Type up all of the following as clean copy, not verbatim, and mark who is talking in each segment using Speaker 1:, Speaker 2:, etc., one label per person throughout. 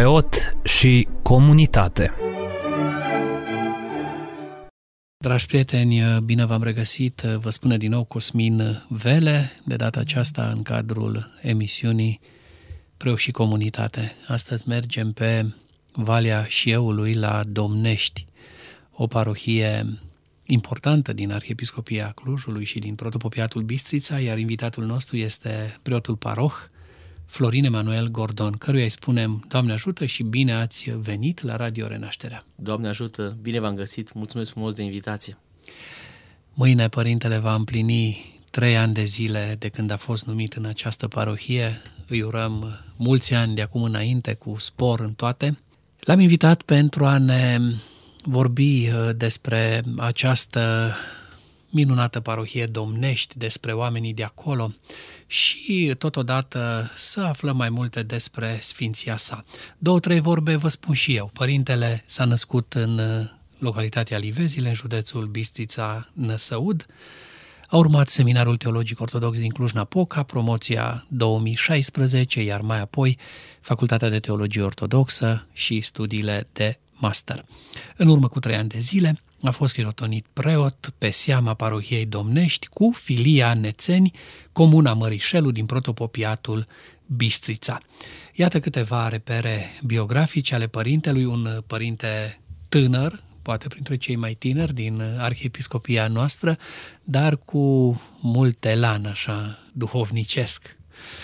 Speaker 1: preot și comunitate.
Speaker 2: Dragi prieteni, bine v-am regăsit, vă spune din nou Cosmin Vele, de data aceasta în cadrul emisiunii Preot și Comunitate. Astăzi mergem pe Valea Șieului la Domnești, o parohie importantă din Arhiepiscopia Clujului și din Protopopiatul Bistrița, iar invitatul nostru este preotul paroh Florin Emanuel Gordon, căruia îi spunem Doamne ajută și bine ați venit la Radio Renașterea.
Speaker 3: Doamne ajută, bine v-am găsit, mulțumesc frumos de invitație.
Speaker 2: Mâine Părintele va împlini 3 ani de zile de când a fost numit în această parohie. Îi urăm mulți ani de acum înainte, cu spor în toate. L-am invitat pentru a ne vorbi despre această minunată parohie Domnești, despre oamenii de acolo și totodată să aflăm mai multe despre sfinția sa. 2-3 vorbe vă spun și eu. Părintele s-a născut în localitatea Livezile, în județul Bistrița Năsăud. A urmat Seminarul Teologic Ortodox din Cluj-Napoca, promoția 2016, iar mai apoi Facultatea de Teologie Ortodoxă și studiile de master. În urmă cu 3 ani de zile a fost chirotonit preot pe seama parohiei Domnești cu filia Nețeni, comuna Mărișelu din Protopopiatul Bistrița. Iată câteva repere biografice ale părintelui, un părinte tânăr, poate printre cei mai tineri din arhiepiscopia noastră, dar cu mult elan, așa, duhovnicesc.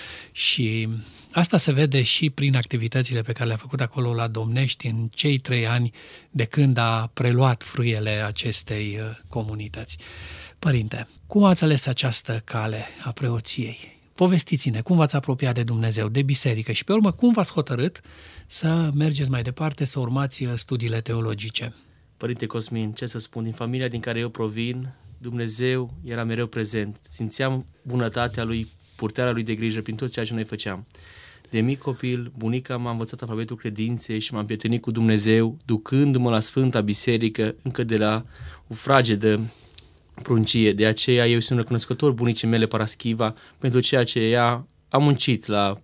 Speaker 2: Și asta se vede și prin activitățile pe care le-a făcut acolo la Domnești în cei 3 ani de când a preluat frâiele acestei comunități. Părinte, cum ați ales această cale a preoției? Povestiți-ne, cum v-ați apropiat de Dumnezeu, de biserică și pe urmă cum v-ați hotărât să mergeți mai departe, să urmați studiile teologice?
Speaker 3: Părinte Cosmin, ce să spun, din familia din care eu provin, Dumnezeu era mereu prezent. Simțeam bunătatea Lui, purtarea Lui de grijă prin tot ceea ce noi făceam. De mic copil, bunica m-a învățat alfabetul credinței și m-am prietenit cu Dumnezeu, ducându-mă la Sfânta Biserică încă de la o fragedă pruncie. De aceea eu sunt recunoscător bunicii mele Paraschiva pentru ceea ce ea a muncit la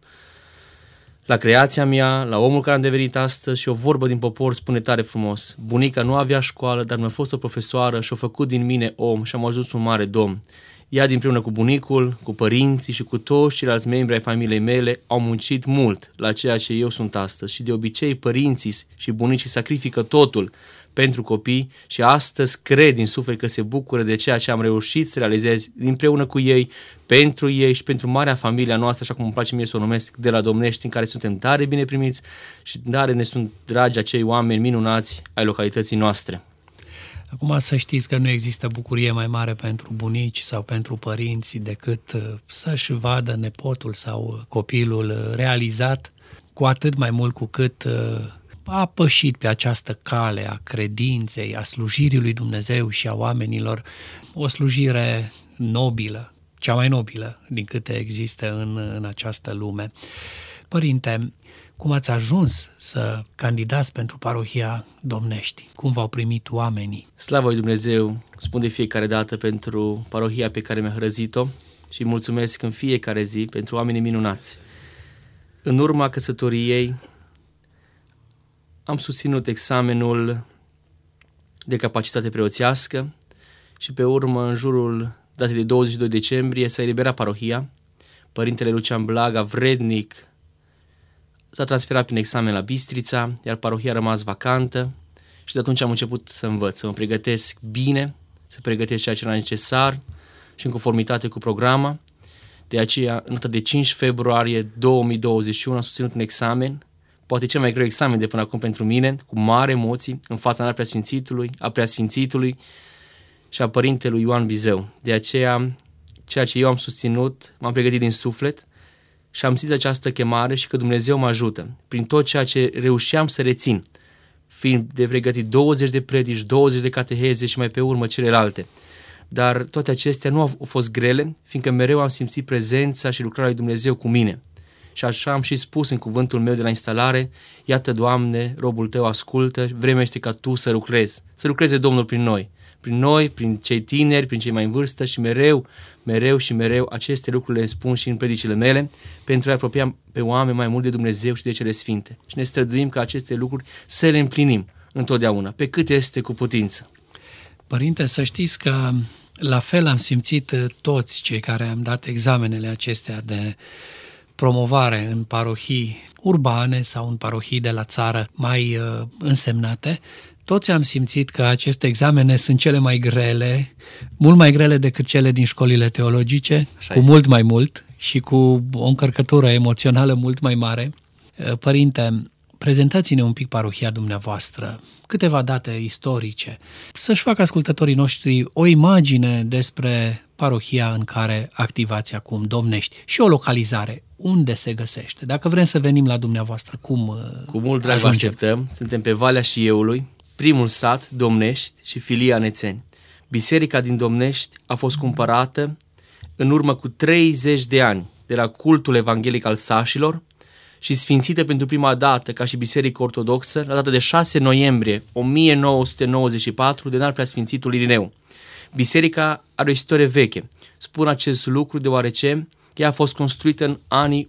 Speaker 3: creația mea, la omul care am devenit astăzi. Și o vorbă din popor spune tare frumos: bunica nu avea școală, dar mi-a fost o profesoară și a făcut din mine om și am ajuns un mare domn. Ea, dinpreună cu bunicul, cu părinții și cu toți ceilalți membri ai familiei mele, au muncit mult la ceea ce eu sunt astăzi și de obicei părinții și bunicii sacrifică totul pentru copii și astăzi cred din suflet că se bucură de ceea ce am reușit să realizez împreună cu ei, pentru ei și pentru marea familia noastră, așa cum îmi place mie să o numesc, de la Domnești, în care suntem tare bine primiți și tare ne sunt dragi acei oameni minunați ai localității noastre.
Speaker 2: Acum să știți că nu există bucurie mai mare pentru bunici sau pentru părinți decât să-și vadă nepotul sau copilul realizat, cu atât mai mult cu cât a pășit pe această cale a credinței, a slujirii lui Dumnezeu și a oamenilor, o slujire nobilă, cea mai nobilă din câte există în această lume. Părinte, cum ați ajuns să candidați pentru parohia Domnești? Cum v-au primit oamenii?
Speaker 3: Slavă lui Dumnezeu, spun de fiecare dată pentru parohia pe care mi-a hrăzit-o și mulțumesc în fiecare zi pentru oamenii minunați. În urma căsătoriei am susținut examenul de capacitate preoțească și pe urmă, în jurul datei de 22 decembrie, s-a eliberat parohia. Părintele Lucian Blaga, vrednic, s-a transferat prin examen la Bistrița, iar parohia a rămas vacantă și de atunci am început să învăț, să mă pregătesc bine, să pregătesc ceea ce era necesar și în conformitate cu programa. De aceea, în data de 5 februarie 2021, am susținut un examen, poate cel mai greu examen de până acum pentru mine, cu mare emoții, în fața a Preasfințitului și a Părintelui Ioan Bizeu. De aceea, ceea ce eu am susținut, m-am pregătit din suflet și am simțit această chemare și că Dumnezeu mă ajută prin tot ceea ce reușeam să rețin, fiind de pregătit 20 de predici, 20 de cateheze și mai pe urmă celelalte. Dar toate acestea nu au fost grele, fiindcă mereu am simțit prezența și lucrarea lui Dumnezeu cu mine. Și așa am și spus în cuvântul meu de la instalare: iată, Doamne, robul Tău ascultă, vremea este ca Tu să lucrezi, să lucreze Domnul prin noi, prin noi, prin cei tineri, prin cei mai în vârstă și mereu aceste lucruri le spun și în predicile mele pentru a apropia pe oameni mai mult de Dumnezeu și de cele sfinte. Și ne străduim ca aceste lucruri să le împlinim întotdeauna, pe cât este cu putință.
Speaker 2: Părinte, să știți că la fel am simțit toți cei care am dat examenele acestea de promovare în parohii urbane sau în parohii de la țară mai însemnate. Toți am simțit că aceste examene sunt cele mai grele, mult mai grele decât cele din școlile teologice,
Speaker 3: Așa
Speaker 2: cu
Speaker 3: este.
Speaker 2: mult mai mult și cu o încărcătură emoțională mult mai mare. Părinte, prezentați-ne un pic parohia dumneavoastră, câteva date istorice, să-și facă ascultătorii noștri o imagine despre parohia în care activați acum, Domnești, și o localizare, unde se găsește. Dacă vrem să venim la dumneavoastră, cum
Speaker 3: Cu mult drag vă
Speaker 2: ajungem?
Speaker 3: așteptăm. Suntem pe Valea Șieului, primul sat, Domnești și filia Nețeni. Biserica din Domnești a fost cumpărată în urmă cu 30 de ani de la cultul evanghelic al sașilor și sfințită pentru prima dată ca și biserică ortodoxă la data de 6 noiembrie 1994 de înalt preasfințitul Irineu. Biserica are o istorie veche. Spun acest lucru deoarece ea a fost construită în anii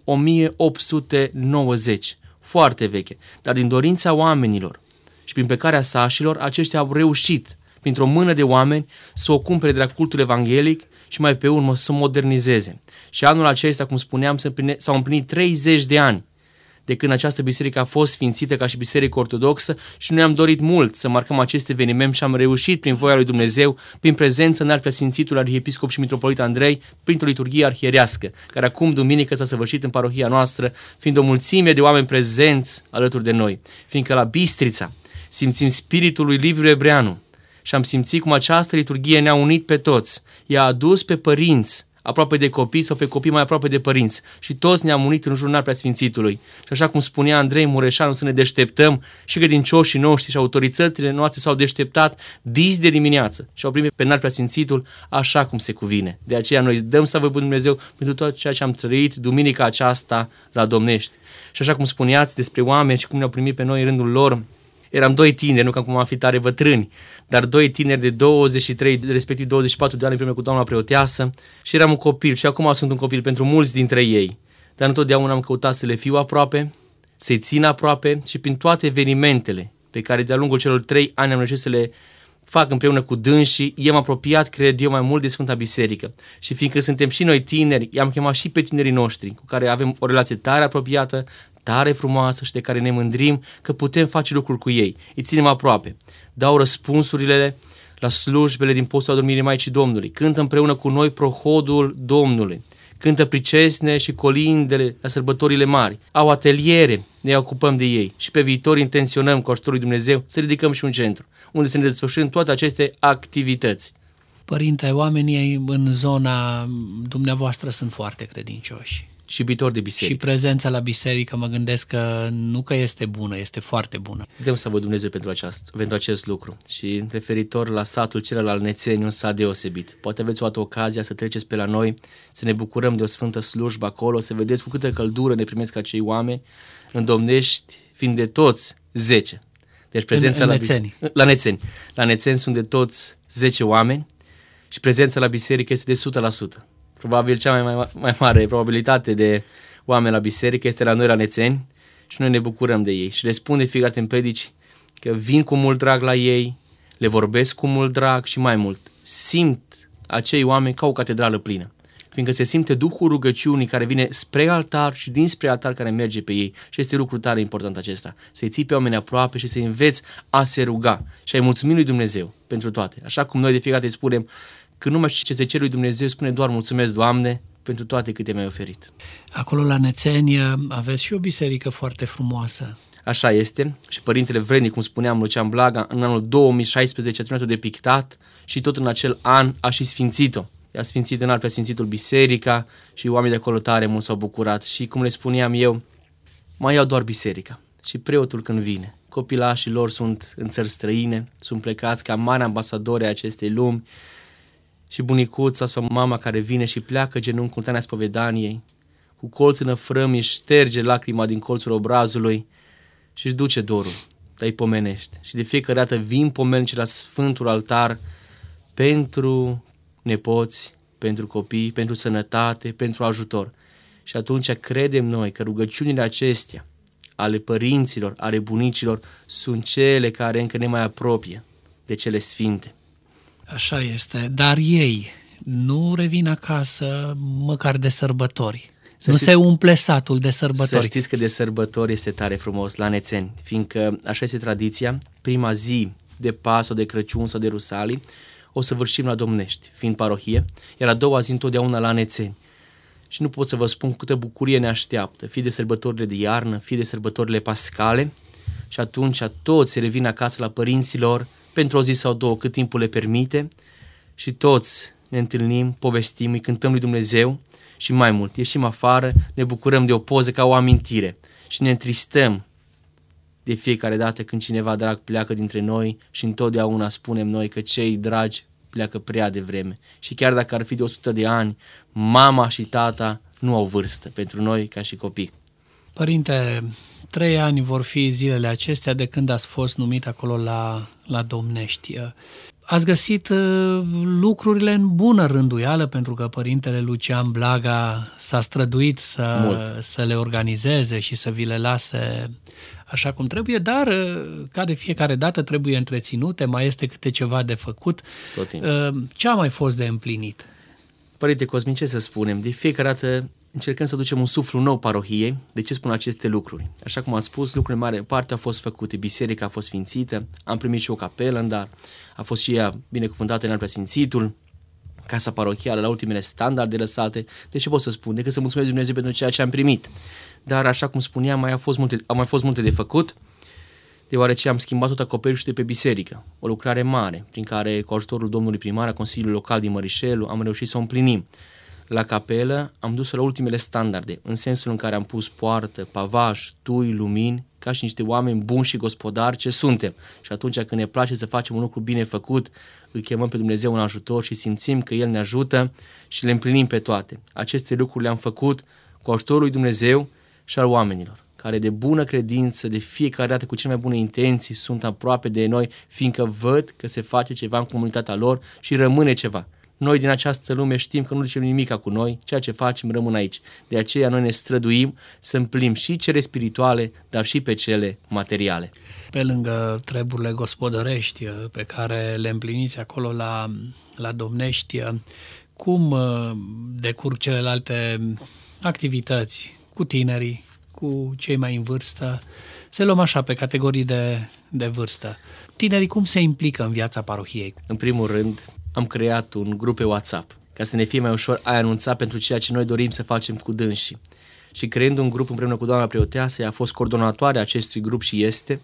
Speaker 3: 1890, foarte veche, dar din dorința oamenilor și prin plecarea sașilor, aceștia au reușit, printr-o mână de oameni, să o cumpere de la cultul evanghelic și mai pe urmă să o modernizeze. Și anul acesta, cum spuneam, s-au împlinit 30 de ani de când această biserică a fost sfințită ca și biserică ortodoxă și noi am dorit mult să marcăm acest eveniment și am reușit prin voia lui Dumnezeu, prin prezență înalt preasfințitul arhiepiscop și mitropolit Andrei, printr-o liturghie arhierească, care acum duminică s-a săvârșit în parohia noastră, fiind o mulțime de oameni prezenți alături de noi, fiindcă la Bistrița simțim spiritul lui Liviu Ebreanu și am simțit cum această liturghie ne-a unit pe toți, i-a adus pe părinți aproape de copii sau pe copii mai aproape de părinți și toți ne-am unit în jurnal preasfințitului. Și așa cum spunea Andrei Mureșanu, să ne deșteptăm, și credincioșii noștri și autoritățile noastre s-au deșteptat dis de dimineață și au primit pe înalt preasfințitul așa cum se cuvine. De aceea noi dăm slavă lui Dumnezeu pentru tot ceea ce am trăit duminica aceasta la Domnești. Și așa cum spuneați despre oameni și cum ne-au primit pe noi în rândul lor, eram doi tineri, nu că acum am fi tare bătrâni, dar doi tineri de 23, respectiv 24 de ani împreună cu doamna preoteasă și eram un copil și acum sunt un copil pentru mulți dintre ei. Dar întotdeauna am căutat să le fiu aproape, să-i țin aproape și prin toate evenimentele pe care de-a lungul celor 3 ani am reușit să le fac împreună cu dânsii, i-am apropiat, cred eu, mai mult de Sfânta Biserică. Și fiindcă suntem și noi tineri, i-am chemat și pe tinerii noștri, cu care avem o relație tare apropiată, tare frumoasă și de care ne mândrim că putem face lucruri cu ei. Îi ținem aproape. Dau răspunsurile la slujbele din postul adormirii Maicii Domnului. Cântă împreună cu noi prohodul Domnului. Cântă pricesne și colindele la sărbătorile mari. Au ateliere, ne ocupăm de ei. Și pe viitor intenționăm cu ajutorul lui Dumnezeu să ridicăm și un centru, unde să ne desfășurăm toate aceste activități.
Speaker 2: Părinte, oamenii în zona dumneavoastră sunt foarte credincioși.
Speaker 3: Și iubitori de biserică.
Speaker 2: Și prezența la biserică, mă gândesc că nu că este bună, este foarte bună.
Speaker 3: Dăm să vă Dumnezeu pentru acest lucru. Și referitor la satul celălalt Nețeni, un sat deosebit. Poate aveți o altă ocazia să treceți pe la noi, să ne bucurăm de o sfântă slujbă acolo, să vedeți cu câtă căldură ne primesc acei oameni, în Domnești, fiind de toți 10. Deci prezența
Speaker 2: în Nețeni.
Speaker 3: La Nețeni. La Nețeni sunt de toți 10 oameni și prezența la biserică este de 100%. Probabil cea mai mare probabilitate de oameni la biserică este la noi la Nețeni și noi ne bucurăm de ei. Și le spun de fiecare dată în predici că vin cu mult drag la ei, le vorbesc cu mult drag și mai mult. Simt acei oameni ca o catedrală plină, fiindcă se simte Duhul rugăciunii care vine spre altar și dinspre altar care merge pe ei. Și este lucru tare important acesta, să-i ții pe oameni aproape și să-i înveți a se ruga și a-i mulțumi lui Dumnezeu pentru toate. Așa cum noi de fiecare dată spunem, că nu mai știi ce se cere lui Dumnezeu, spune doar mulțumesc, Doamne, pentru toate câte mi-ai oferit.
Speaker 2: Acolo la Nețeni aveți și o biserică foarte frumoasă.
Speaker 3: Așa este și Părintele Vrednic, cum spuneam, Lucian Blaga, în anul 2016 a terminat-o de pictat și tot în acel an a și sfințit-o. I-a sfințit înalt preasfințitul biserica și oamenii de acolo tare mult s-au bucurat. Și cum le spuneam eu, mai iau doar biserica și preotul când vine. Copilașii lor sunt în țări străine, sunt plecați ca mari ambasadori ai acestei lumi, și bunicuța sau mama care vine și pleacă genunchi în taina spovedaniei, cu colț în frămi își șterge lacrima din colțul obrazului și își duce dorul, dar îi pomenește. Și de fiecare dată vin pomelnici la Sfântul Altar pentru nepoți, pentru copii, pentru sănătate, pentru ajutor. Și atunci credem noi că rugăciunile acestea ale părinților, ale bunicilor, sunt cele care încă ne mai apropie de cele sfinte.
Speaker 2: Așa este, dar ei nu revin acasă măcar de sărbători. Se umple satul de sărbători.
Speaker 3: Să știți că de sărbători este tare frumos la Nețeni, fiindcă așa este tradiția, prima zi de Paști sau de Crăciun sau de Rusalii o să vârșim la Domnești, fiind parohie, iar a doua zi întotdeauna la Nețeni. Și nu pot să vă spun câtă bucurie ne așteaptă, fie de sărbătorile de iarnă, fie de sărbătorile pascale, și atunci toți revin acasă la părinților pentru o zi sau două, cât timpul le permite, și toți ne întâlnim, povestim, îi cântăm lui Dumnezeu și mai mult, ieșim afară, ne bucurăm de o poză ca o amintire și ne întristăm de fiecare dată când cineva drag pleacă dintre noi și întotdeauna spunem noi că cei dragi pleacă prea devreme. Și chiar dacă ar fi de 100 de ani, mama și tata nu au vârstă pentru noi ca și copii.
Speaker 2: Părinte, 3 ani vor fi zilele acestea de când ați fost numit acolo la Domnești. Ați găsit lucrurile în bună rânduială, pentru că părintele Lucian Blaga s-a străduit să le organizeze și să vi le lase așa cum trebuie, dar ca de fiecare dată trebuie întreținute, mai este câte ceva de făcut.
Speaker 3: Tot timpul.
Speaker 2: Ce a mai fost de împlinit?
Speaker 3: Părinte Cosmin, ce să spunem? De fiecare dată încercăm să ducem un suflu nou parohiei. De ce spun aceste lucruri? Așa cum am spus, lucrurile mare parte au fost făcute. Biserica a fost sfințită, am primit și o capelă în dar, a fost și ea binecuvântată în al preasfințitul, casa parohială la ultimele standarde lăsate. Deci ce pot să spun? Decât să mulțumesc Dumnezeu pentru ceea ce am primit. Dar așa cum spuneam, au mai fost multe de făcut, deoarece am schimbat tot acoperișul de pe biserică. O lucrare mare, prin care, cu ajutorul domnului primar a Consiliului Local din Mărișelu, am reușit să o împlinim. La capelă am dus-o la ultimele standarde, în sensul în care am pus poartă, pavaj, tui, lumini, ca și niște oameni buni și gospodari ce suntem. Și atunci când ne place să facem un lucru bine făcut, îl chemăm pe Dumnezeu în ajutor și simțim că El ne ajută și le împlinim pe toate. Aceste lucruri le-am făcut cu ajutorul lui Dumnezeu și al oamenilor, care de bună credință, de fiecare dată cu cele mai bune intenții, sunt aproape de noi, fiindcă văd că se face ceva în comunitatea lor și rămâne ceva. Noi din această lume știm că nu ducem nimica cu noi, ceea ce facem rămâne aici. De aceea noi ne străduim să împlim și cele spirituale, dar și pe cele materiale.
Speaker 2: Pe lângă treburile gospodărești pe care le împliniți acolo la Domnești, cum decurg celelalte activități cu tinerii, cu cei mai în vârstă? Să luăm așa pe categorii de vârstă. Tinerii cum se implică în viața parohiei?
Speaker 3: În primul rând, am creat un grup pe WhatsApp, ca să ne fie mai ușor a anunța pentru ceea ce noi dorim să facem cu dânsii. Și creând un grup împreună cu doamna preoteasă, ea a fost coordonatoarea acestui grup și este.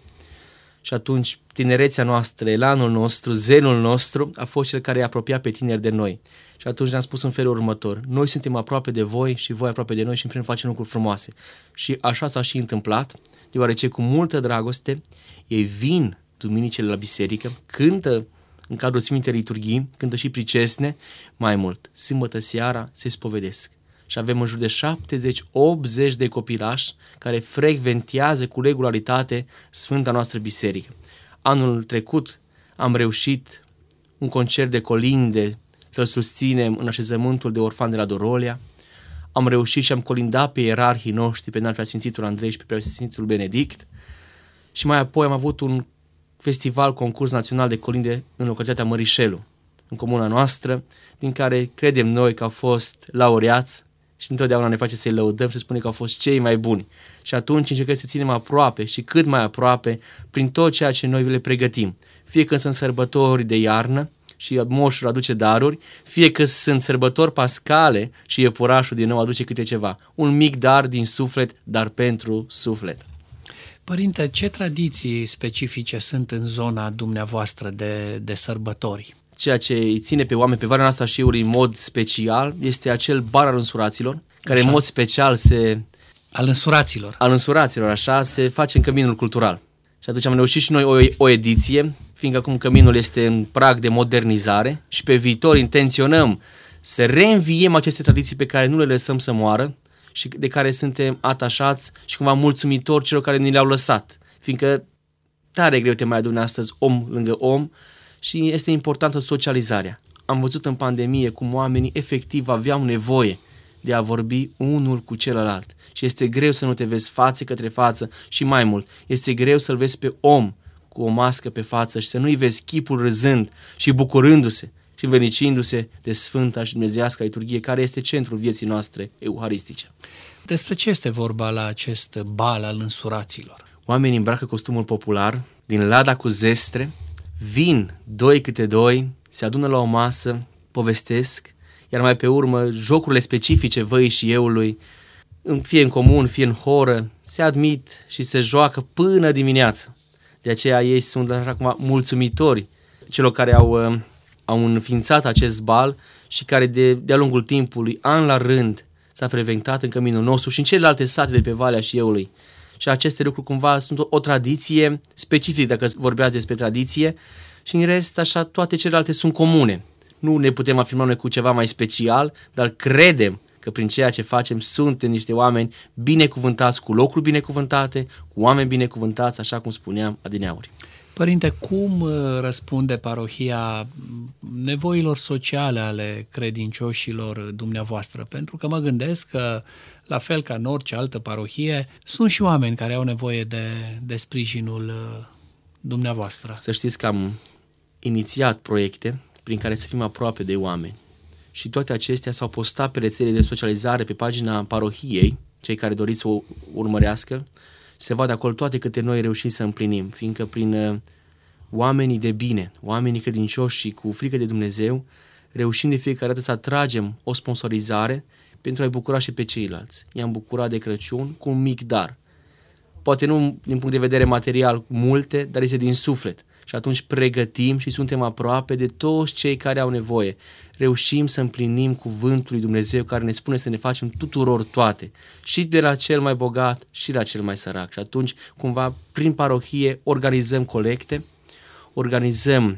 Speaker 3: Și atunci tinerețea noastră, elanul nostru, zelul nostru a fost cel care i-a apropiat pe tineri de noi. Și atunci ne-am spus în felul următor: noi suntem aproape de voi și voi aproape de noi și împreună facem lucruri frumoase. Și așa s-a și întâmplat, deoarece cu multă dragoste ei vin duminicile la biserică, cântă în cadrul Sfintei Liturghii, cântă și pricesne, mai mult, sâmbătă seara se spovedesc. Și avem în jur de 70-80 de copilași care frecventează cu regularitate Sfânta noastră biserică. Anul trecut am reușit un concert de colinde să-l susținem în așezământul de orfani de la Dorolia. Am reușit și am colindat pe ierarhii noștri, pe înalt preasfințitul Andrei și pe preasfințitul Benedict. Și mai apoi am avut un festival, concurs național de colinde în localitatea Mărișelu, în comuna noastră, din care credem noi că au fost laureați și întotdeauna ne face să-i lăudăm și spune că au fost cei mai buni. Și atunci încercăm să ținem aproape și cât mai aproape prin tot ceea ce noi le pregătim. Fie că sunt sărbători de iarnă și moșul aduce daruri, fie că sunt sărbători pascale și iepurașul din nou aduce câte ceva. Un mic dar din suflet, dar pentru suflet.
Speaker 2: Părinte, ce tradiții specifice sunt în zona dumneavoastră de sărbători?
Speaker 3: Ceea ce îi ține pe oameni pe Valea Anastașiului în mod special este acel bar al însuraților, care așa, în mod special
Speaker 2: Al însuraților.
Speaker 3: Al însuraților, așa, se face în Căminul Cultural. Și atunci am reușit și noi o ediție, fiindcă acum Căminul este în prag de modernizare și pe viitor intenționăm să reînviem aceste tradiții pe care nu le lăsăm să moară și de care suntem atașați și cumva mulțumitori celor care ni le-au lăsat. Fiindcă tare greu te mai aduni astăzi om lângă om și este importantă socializarea. Am văzut în pandemie cum oamenii efectiv aveau nevoie de a vorbi unul cu celălalt. Și este greu să nu te vezi față către față și mai mult, este greu să-l vezi pe om cu o mască pe față și să nu-i vezi chipul râzând și bucurându-se și învrednicindu-se de Sfânta și Dumnezeiasca liturghie, care este centrul vieții noastre euharistice.
Speaker 2: Despre ce este vorba la acest bal al însuraților?
Speaker 3: Oamenii îmbracă costumul popular, din lada cu zestre, vin 2 câte 2, se adună la o masă, povestesc, iar mai pe urmă jocurile specifice văii și eului, fie în comun, fie în horă, se admit și se joacă până dimineață. De aceea ei sunt așa cumva mulțumitori celor care au înființat acest bal și care de-a lungul timpului, an la rând, s-a frecventat în căminul nostru și în celelalte sate de pe Valea Șieului. Și aceste lucruri cumva sunt o tradiție specifică, dacă vorbeați despre tradiție, și în rest, așa, toate celelalte sunt comune. Nu ne putem afirma noi cu ceva mai special, dar credem că prin ceea ce facem suntem niște oameni binecuvântați, cu locuri binecuvântate, cu oameni binecuvântați, așa cum spuneam adineauri.
Speaker 2: Părinte, cum răspunde parohia nevoilor sociale ale credincioșilor dumneavoastră? Pentru că mă gândesc că, la fel ca în orice altă parohie, sunt și oameni care au nevoie de sprijinul dumneavoastră.
Speaker 3: Să știți că am inițiat proiecte prin care să fim aproape de oameni. Și toate acestea s-au postat pe rețelele de socializare, pe pagina parohiei, cei care doriți să o urmărească, se vadă acolo toate câte noi reușim să împlinim, fiindcă prin oamenii de bine, oamenii credincioși și cu frică de Dumnezeu, reușim de fiecare dată să atragem o sponsorizare pentru a-i bucura și pe ceilalți. I-am bucurat de Crăciun cu un mic dar. Poate nu din punct de vedere material multe, dar este din suflet. Și atunci pregătim și suntem aproape de toți cei care au nevoie. Reușim să împlinim cuvântul lui Dumnezeu care ne spune să ne facem tuturor toate. Și de la cel mai bogat și la cel mai sărac. Și atunci, cumva, prin parohie organizăm colecte, organizăm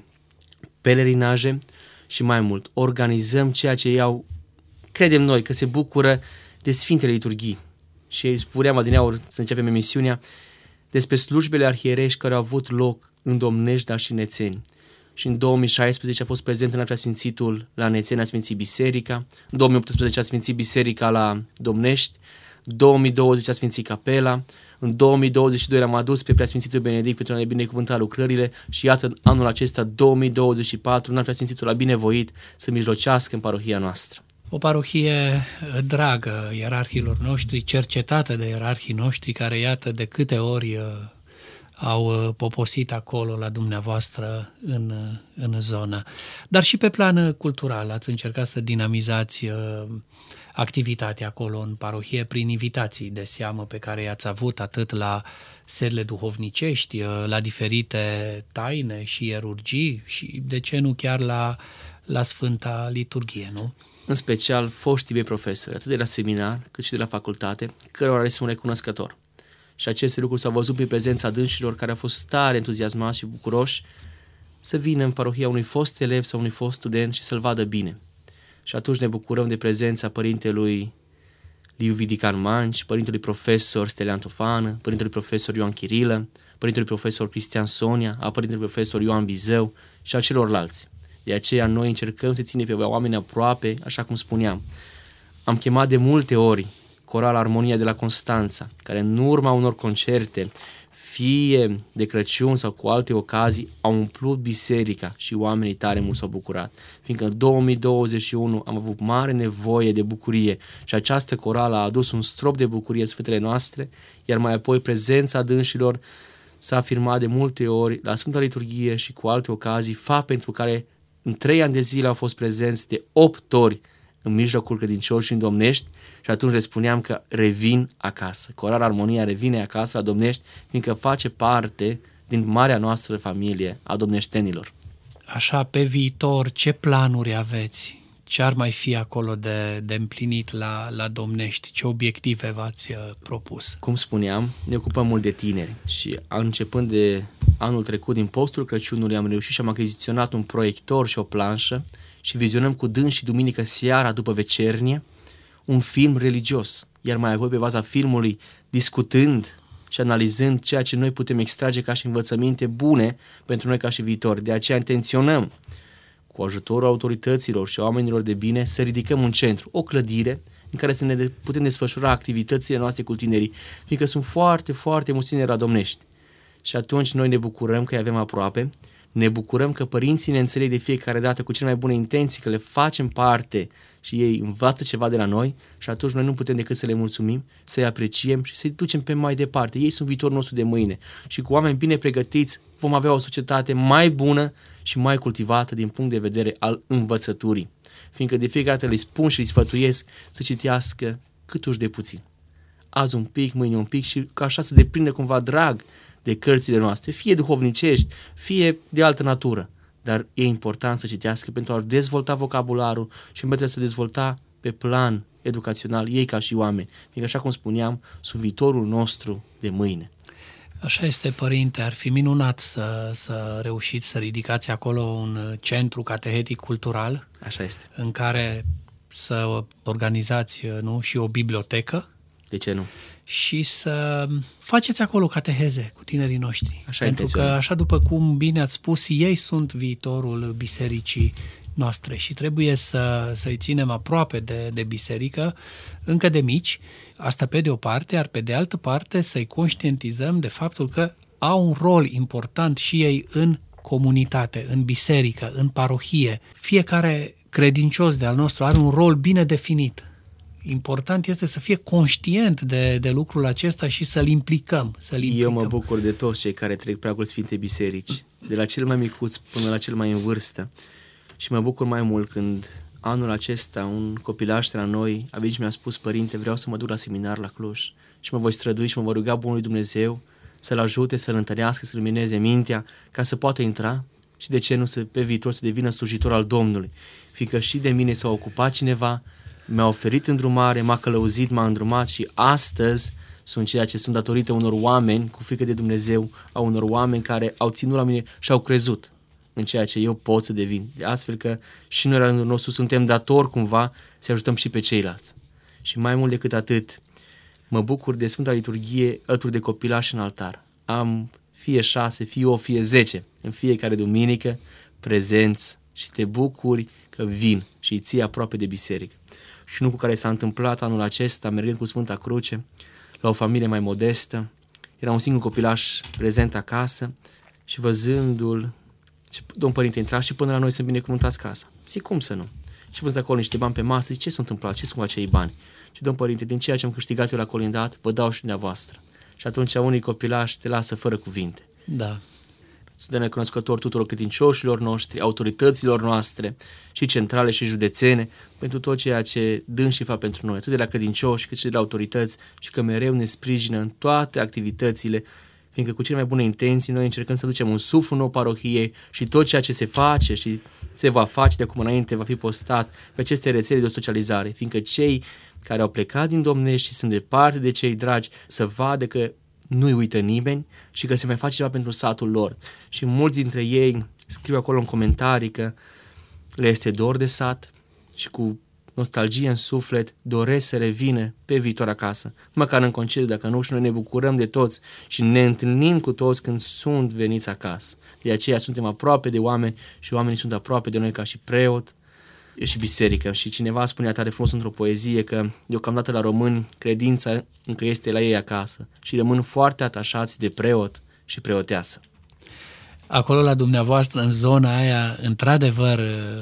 Speaker 3: pelerinaje și mai mult, organizăm ceea ce iau, credem noi, că se bucură de Sfintele Liturghii. Și spuneam adineauri, să începem emisiunea, despre slujbele arhierești care au avut loc în Domnești, și Nețeni. Și în 2016 a fost prezent în Sfințitul la Nețeni, a Sfințit Biserica, în 2018 a Sfințit Biserica la Domnești, 2020 a Sfințit Capela, în 2022 l-am adus pe Preasfințitul Benedict pentru a ne binecuvânta lucrările și iată anul acesta, 2024, în Sfințitul a binevoit să mijlocească în parohia noastră.
Speaker 2: O parohie dragă ierarhilor noștri, cercetată de ierarhii noștri, care iată de câte ori au poposit acolo la dumneavoastră în zonă. Dar și pe plan cultural ați încercat să dinamizați activitatea acolo în parohie prin invitații de seamă pe care i-ați avut atât la serile duhovnicești, la diferite taine și ierurgii și de ce nu chiar la Sfânta Liturghie, nu?
Speaker 3: În special foștii mei profesori, atât de la seminar cât și de la facultate, cărora le sunt recunoscător. Și aceste lucruri s-au văzut prin prezența dânșilor care au fost tare entuziasmați și bucuroși să vină în parohia unui fost elev sau unui fost student și să-l vadă bine. Și atunci ne bucurăm de prezența părintelui Liviu Vidican Manci, părintelui profesor Stelian Tofană, părintelui profesor Ioan Chirilă, părintelui profesor Cristian Sonia, a părintelui profesor Ioan Bizeu și a celorlalți. De aceea noi încercăm să ținem pe oameni aproape, așa cum spuneam. Am chemat de multe ori Coral Armonia de la Constanța, care în urma unor concerte, fie de Crăciun sau cu alte ocazii, au umplut biserica și oamenii tare mult s-au bucurat. Fiindcă în 2021 am avut mare nevoie de bucurie și această corală a adus un strop de bucurie în sfântele noastre, iar mai apoi prezența dânșilor s-a afirmat de multe ori la Sfânta Liturghie și cu alte ocazii, fapt pentru care în 3 ani de zile au fost prezenți de 8 ori în mijlocul credincioși în Domnești și atunci le spuneam că revin acasă. Coral Armonia revine acasă la Domnești, fiindcă face parte din marea noastră familie a domneștenilor.
Speaker 2: Așa, pe viitor, ce planuri aveți? Ce ar mai fi acolo de împlinit la Domnești? Ce obiective v-ați propus?
Speaker 3: Cum spuneam, ne ocupăm mult de tineri și începând de anul trecut, din postul Crăciunului, am reușit și am achiziționat un proiector și o planșă și vizionăm cu dânsi și duminică seara după vecernie un film religios, iar mai apoi pe baza filmului, discutând și analizând ceea ce noi putem extrage ca și învățăminte bune pentru noi ca și viitor. De aceea intenționăm cu ajutorul autorităților și oamenilor de bine, să ridicăm un centru, o clădire în care să ne putem desfășura activitățile noastre cu tinerii, fiindcă sunt foarte, foarte mulți tineri radomnești. Și atunci noi ne bucurăm că îi avem aproape, ne bucurăm că părinții ne înțeleg de fiecare dată cu cele mai bune intenții, că le facem parte și ei învață ceva de la noi și atunci noi nu putem decât să le mulțumim, să-i apreciem și să-i ducem pe mai departe. Ei sunt viitorul nostru de mâine și cu oameni bine pregătiți vom avea o societate mai bună și mai cultivată din punct de vedere al învățăturii. Fiindcă de fiecare dată le spun și le sfătuiesc să citească cât uși de puțin. Azi un pic, mâine un pic și ca așa să deprindă cumva drag de cărțile noastre, fie duhovnicești, fie de altă natură. Dar e important să citească pentru a dezvolta vocabularul și pentru a se dezvolta pe plan educațional ei ca și oameni. Fiindcă, așa cum spuneam, sunt viitorul nostru de mâine.
Speaker 2: Așa este, părinte. Ar fi minunat să reușiți să ridicați acolo un centru catehetic cultural.
Speaker 3: Așa este.
Speaker 2: În care să organizați și o bibliotecă.
Speaker 3: De ce nu?
Speaker 2: Și să faceți acolo cateheze cu tinerii noștri.
Speaker 3: Așa
Speaker 2: pentru că, așa după cum bine ați spus, ei sunt viitorul bisericii noastre și trebuie să-i ținem aproape de biserică încă de mici. Asta pe de o parte, iar pe de altă parte să-i conștientizăm de faptul că au un rol important și ei în comunitate, în biserică, în parohie. Fiecare credincios de al nostru are un rol bine definit. Important este să fie conștient de lucrul acesta și să-l implicăm.
Speaker 3: Eu mă bucur de toți cei care trec preagul Sfintei Biserici, de la cel mai micuț până la cel mai în vârstă. Și mă bucur mai mult când anul acesta un copilaș de la noi a venit și mi-a spus: părinte, vreau să mă duc la seminar la Cluj și mă voi strădui și mă voi ruga Bunului Dumnezeu să-l ajute, să-l întărească, să-l lumineze mintea ca să poată intra și de ce nu pe viitor să devină slujitor al Domnului. Fiindcă și de mine s-a ocupat cineva, mi-a oferit îndrumare, m-a călăuzit, m-a îndrumat și astăzi sunt ceea ce sunt datorită unor oameni cu frică de Dumnezeu, a unor oameni care au ținut la mine și au crezut în ceea ce eu pot să devin. De astfel că și noi la rândul nostru suntem datori cumva să ajutăm și pe ceilalți. Și mai mult decât atât, mă bucur de Sfânta Liturghie alături de copilași în altar. Am fie 6, fie 8, fie 10 în fiecare duminică prezenți și te bucuri că vin și îi ții aproape de biserică. Și nu cu care s-a întâmplat anul acesta, mergând cu Sfânta Cruce, la o familie mai modestă, era un singur copilaș prezent acasă și văzându-l, domn părinte, intra și până la noi să binecuvântați casa. Zic, cum să nu? Și văzând acolo niște bani pe masă, zic, ce s-a întâmplat? Ce sunt cu acei bani? Și domn părinte, din ceea ce am câștigat eu la colindat, vă dau și dumneavoastră. Și atunci unii copilași te lasă fără cuvinte.
Speaker 2: Da.
Speaker 3: Suntem recunoscători tuturor credincioșilor noștri, autorităților noastre, și centrale și județene, pentru tot ceea ce dânsii fac pentru noi, atât de la credincioși cât și de la autorități, și că mereu ne sprijină în toate activitățile, fiindcă cu cele mai bune intenții noi încercăm să ducem un suflu nou parohiei și tot ceea ce se face și se va face de acum înainte va fi postat pe aceste rețele de socializare, fiindcă cei care au plecat din domnești și sunt departe de cei dragi să vadă că nu-i uită nimeni și că se mai face ceva pentru satul lor. Și mulți dintre ei scriu acolo în comentarii că le este dor de sat și cu nostalgie în suflet doresc să revină pe viitor acasă, măcar în concediu, dacă nu, și noi ne bucurăm de toți și ne întâlnim cu toți când sunt veniți acasă. De aceea suntem aproape de oameni și oamenii sunt aproape de noi ca și preot și biserică. Și cineva spunea tare frumos într-o poezie că deocamdată la români credința încă este la ei acasă și rămân foarte atașați de preot și preoteasă.
Speaker 2: Acolo la dumneavoastră, în zona aia, într-adevăr,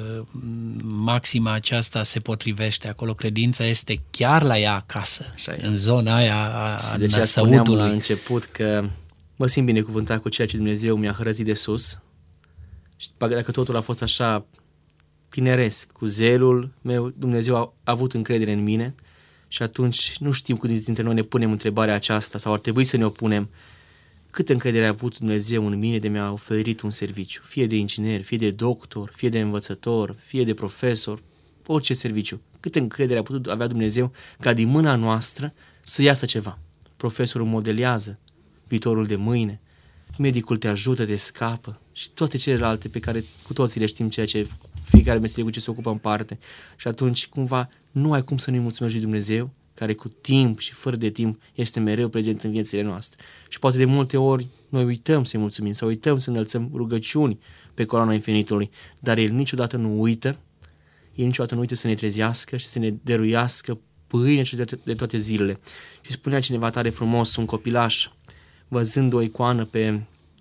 Speaker 2: maxima aceasta se potrivește. Acolo credința este chiar la ea acasă, în zona aia a
Speaker 3: Năsăudului. Și de aceea spuneam la început că mă simt binecuvântat cu ceea ce Dumnezeu mi-a hrăzit de sus. Și dacă totul a fost așa tineresc, cu zelul meu, Dumnezeu a avut încredere în mine și atunci nu știu câți dintre noi ne punem întrebarea aceasta sau ar trebui să ne o punem. Câtă încredere a avut Dumnezeu în mine de mi-a oferit un serviciu, fie de inginer, fie de doctor, fie de învățător, fie de profesor, orice serviciu. Câtă încredere a putut avea Dumnezeu ca din mâna noastră să iasă ceva. Profesorul modelează viitorul de mâine, medicul te ajută, te scapă și toate celelalte pe care cu toții le știm ceea ce fiecare meserie cu ce se ocupă în parte. Și atunci cumva nu ai cum să nu-i mulțumești lui Dumnezeu care cu timp și fără de timp este mereu prezent în viețile noastre. Și poate de multe ori noi uităm să-i mulțumim sau uităm să înălțăm rugăciuni pe coloana infinitului, dar El niciodată nu uită, El niciodată nu uită să ne trezească și să ne dăruiască pâine de toate zilele. Și spunea cineva tare frumos, un copilaș, văzând o icoană pe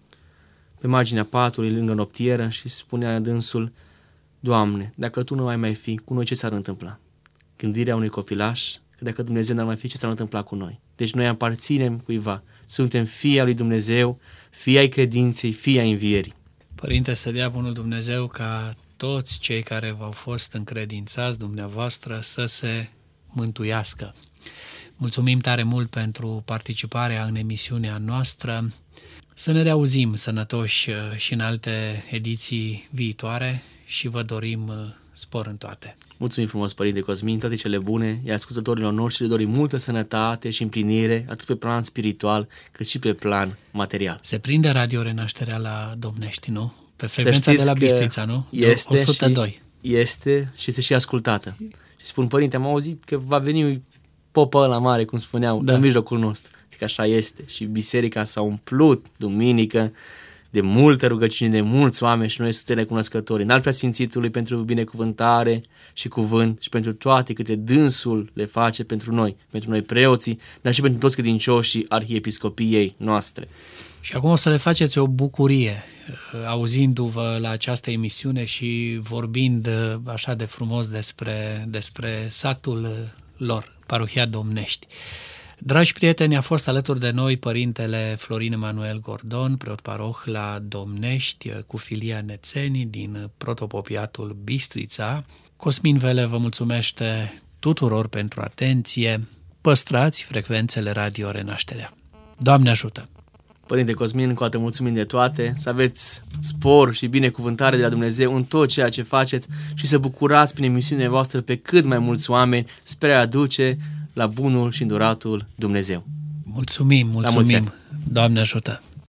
Speaker 3: marginea patului, lângă noptieră, și spunea dânsul: Doamne, dacă Tu nu ai mai fi, cu noi ce s-ar întâmpla? Gândirea unui copilaș, că dacă Dumnezeu n-ar mai fi, ce s-ar întâmpla cu noi? Deci noi aparținem cuiva, suntem fii ai lui Dumnezeu, fii ai credinței, fii ai învierii.
Speaker 2: Părinte, să dea bunul Dumnezeu ca toți cei care v-au fost încredințați dumneavoastră să se mântuiască. Mulțumim tare mult pentru participarea în emisiunea noastră. Să ne reauzim sănătoși și în alte ediții viitoare și vă dorim spor în toate.
Speaker 3: Mulțumim frumos, Părinte Cosmin, toate cele bune, iar ascultătorilor noștri le dorim multă sănătate și împlinire, atât pe plan spiritual, cât și pe plan material.
Speaker 2: Se prinde Radio Renașterea la Domnești, nu? Pe frecvența de la Bistrița, nu?
Speaker 3: Este
Speaker 2: 102.
Speaker 3: Este și este și ascultată. Și spun: Părinte, am auzit că va veni popă ăla mare, cum spuneau, în mijlocul nostru. Zic, așa este. Și biserica s-a umplut duminică de multă rugăciune, de mulți oameni, și noi suntem recunoscători înalt preasfințitului pentru binecuvântare și cuvânt și pentru toate câte dânsul le face pentru noi preoții, dar și pentru toți credincioșii arhiepiscopiei noastre.
Speaker 2: Și acum o să le faceți o bucurie, auzindu-vă la această emisiune și vorbind așa de frumos despre satul lor, Parohia Domnești. Dragi prieteni, a fost alături de noi Părintele Florin Emanuel Gordon, preot paroh la Domnești, cu filia Nețeni din protopopiatul Bistrița. Cosmin Vele vă mulțumește tuturor pentru atenție. Păstrați frecvențele Radio Renașterea. Doamne ajută!
Speaker 3: Părinte Cosmin, încă o dată mulțumim de toate, să aveți spor și binecuvântare de la Dumnezeu în tot ceea ce faceți și să bucurați prin emisiunea voastră pe cât mai mulți oameni spre a aduce la bunul și înduratul Dumnezeu.
Speaker 2: Mulțumim! Doamne ajută!